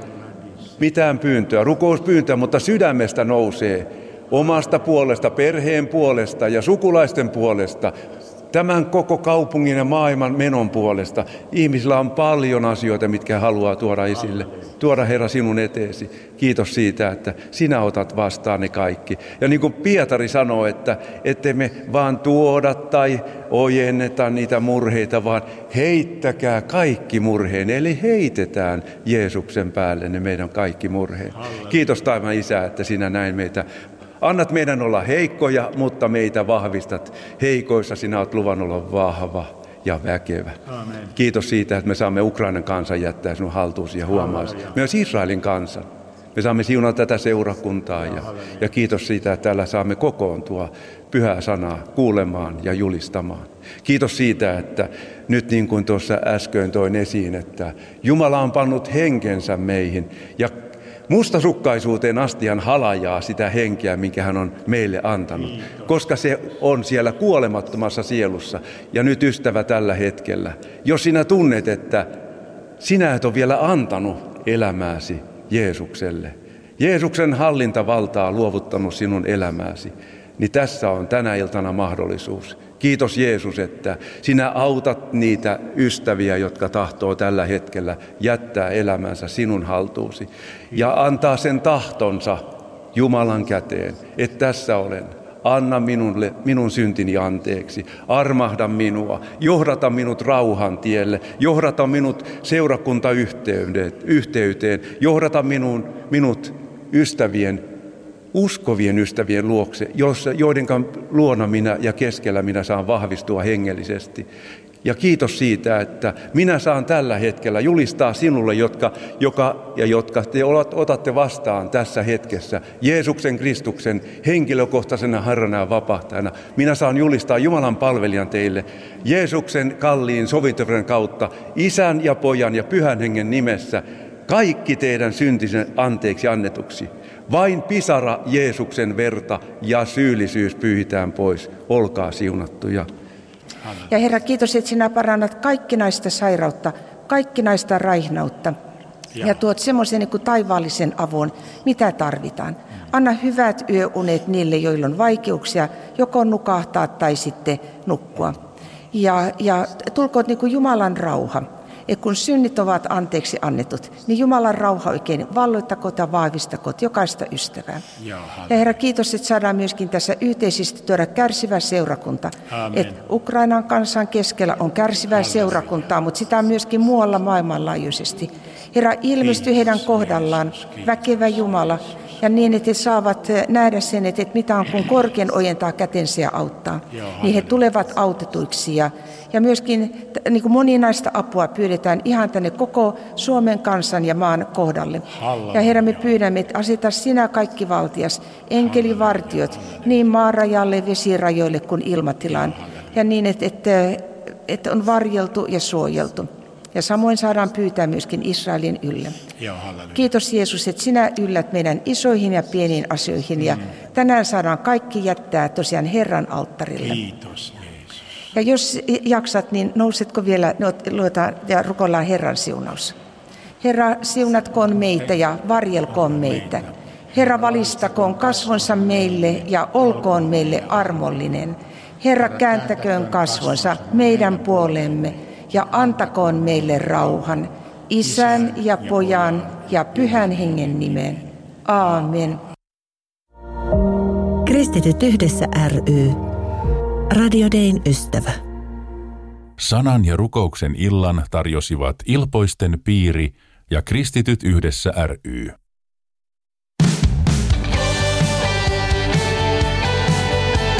mitään pyyntöä, rukouspyyntöä, mutta sydämestä nousee omasta puolesta, perheen puolesta ja sukulaisten puolesta, tämän koko kaupungin ja maailman menon puolesta. Ihmisillä on paljon asioita, mitkä haluaa tuoda esille. Tuoda, Herra, sinun eteesi. Kiitos siitä, että sinä otat vastaan ne kaikki. Ja niin kuin Pietari sanoo, että ettei me vaan tuoda tai ojenneta niitä murheita, vaan heittäkää kaikki murheen. Eli heitetään Jeesuksen päälle ne meidän kaikki murheet. Kiitos taivaan Isä, että sinä näin meitä. Annat meidän olla heikkoja, mutta meitä vahvistat. Heikoissa sinä olet luvannut olla vahva ja väkevä. Amen. Kiitos siitä, että me saamme Ukrainan kansan jättää sinun haltuusi ja huomaasi. Myös Israelin kansan. Me saamme siunata tätä seurakuntaa ja kiitos siitä, että täällä saamme kokoontua pyhää sanaa kuulemaan ja julistamaan. Kiitos siitä, että nyt niin kuin tuossa äsken toin esiin, että Jumala on pannut henkensä meihin ja mustasukkaisuuteen asti hän halajaa sitä henkeä, minkä hän on meille antanut, koska se on siellä kuolemattomassa sielussa. Ja nyt ystävä tällä hetkellä, jos sinä tunnet, että sinä et ole vielä antanut elämääsi Jeesukselle, Jeesuksen hallintavaltaa luovuttanut sinun elämääsi, niin tässä on tänä iltana mahdollisuus. Kiitos Jeesus, että sinä autat niitä ystäviä, jotka tahtoo tällä hetkellä jättää elämänsä sinun haltuusi ja antaa sen tahtonsa Jumalan käteen, että tässä olen. Anna minun syntini anteeksi, armahda minua, johdata minut rauhan tielle, johdata minut seurakuntayhteyteen, johdata minut uskovien ystävien luokse, joiden luona minä ja keskellä minä saan vahvistua hengellisesti. Ja kiitos siitä, että minä saan tällä hetkellä julistaa sinulle, jotka te otatte vastaan tässä hetkessä Jeesuksen Kristuksen henkilökohtaisena Herrana ja vapahtajana. Minä saan julistaa Jumalan palvelijan teille Jeesuksen kalliin sovintoverran kautta Isän ja Pojan ja Pyhän Hengen nimessä kaikki teidän syntisen anteeksi annetuksi. Vain pisara Jeesuksen verta ja syyllisyys pyyhitään pois. Olkaa siunattuja. Ja Herra, kiitos, että sinä parannat kaikkinaista sairautta, kaikkinaista raihnautta ja tuot semmoisen niin kuin taivaallisen avun, mitä tarvitaan. Anna hyvät yöunet niille, joilla on vaikeuksia, joko nukahtaa tai sitten nukkua. Ja tulkoot niin kuin Jumalan rauha. että kun synnit ovat anteeksi annetut, niin Jumalan rauha oikein valloittakoot ja vahvistakoot jokaista ystävää. Ja Herra, kiitos, että saadaan myöskin tässä yhteisesti tuoda kärsivä seurakunta. Että Ukrainan kansan keskellä on kärsivää seurakuntaa, mutta sitä on myöskin muualla maailmanlaajuisesti. Herra, ilmesty heidän kohdallaan väkevä Jumala, ja niin, että he saavat nähdä sen, että mitä on, kun korkein ojentaa kätensä ja auttaa. Niin he tulevat autetuiksi. Ja myöskin niin kuin moninaista apua pyydetään ihan tänne koko Suomen kansan ja maan kohdalle. Ja Herra, me pyydämme, että aseta sinä kaikki valtias, enkelivartiot, niin maarajalle, vesirajoille kuin ilmatilaan. ja niin, että on varjeltu ja suojeltu. Ja samoin saadaan pyytää myöskin Israelin yllä. Kiitos Jeesus, että sinä yllät meidän isoihin ja pieniin asioihin. Ja tänään saadaan kaikki jättää tosiaan Herran alttarille. Kiitos Jeesus. Ja jos jaksat, niin nousetko vielä, luetaan ja rukoillaan Herran siunaus. Herra, siunatkoon meitä ja varjelkoon meitä. Herra, valistakoon kasvonsa meille ja olkoon meille armollinen. Herra, kääntäköön kasvonsa meidän puoleemme ja antakoon meille rauhan, Isän ja Pojan ja Pyhän Hengen nimeen. Aamen. Kristityt yhdessä ry. Radio Dayn ystävä. Sanan ja rukouksen illan tarjosivat Ilpoisten piiri ja Kristityt yhdessä ry.